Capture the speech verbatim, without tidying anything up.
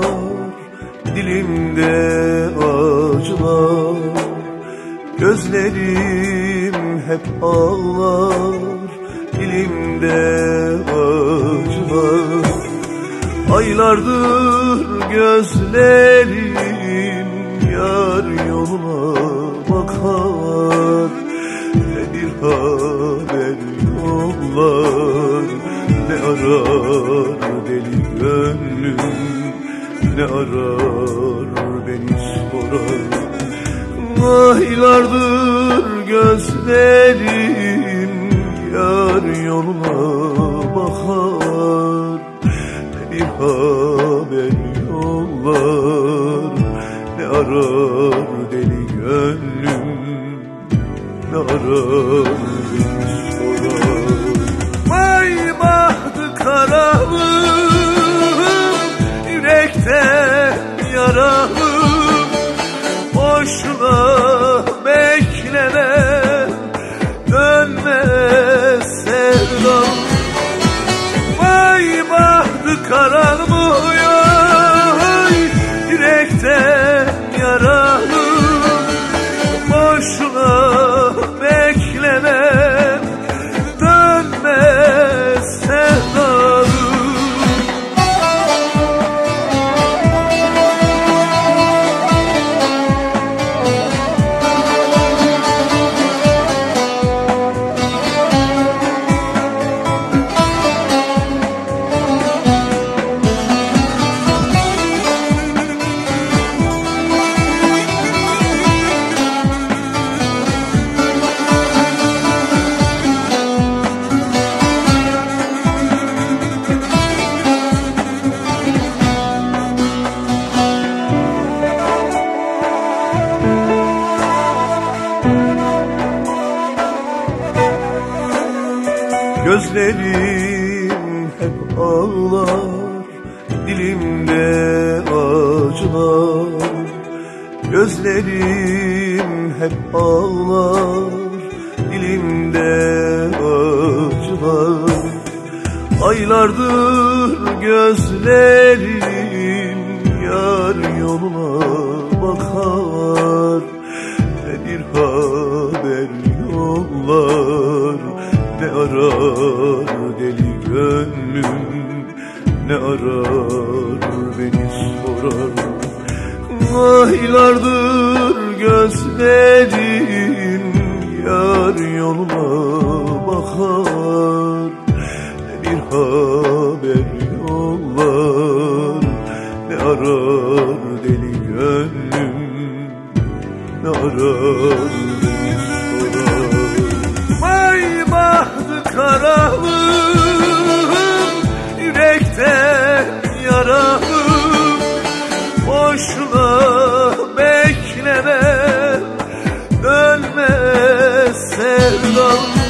dilimde acılar. Gözlerim hep ağlar, dilimde acılar. Aylardır gözlerim yar yoluna bakar. Ne bir haber yollar, ne arar deli gönlüm, ne arar beni sorar. Aylardır gözlerim yar yoluna bakar. Ne bir haber yollar, ne arar deli gönlüm, ne arar beni sorar. Vay bahtı karalım, yürekten yaralım, boşuna bekleme, dönmez sevdam. Vay bahtı kararmıyor, yürekten yaralım, boşuna bekleme, dönmez sevdam. Gözlerim hep ağlar, dilimde acılar. Gözlerim hep ağlar, dilimde acılar. Aylardır gözlerim yar yoluna bakar. Ne bir haber yollar, ne arar deli gönlüm, ne arar beni sorar. Aylardır gözlerim yar yoluna bakar. Ne bir haber yollar, ne arar deli gönlüm, ne arar beni sorar. Vay bahtı karalım, yürekten yaralım, boşuna bekleme, dönmez sevdam.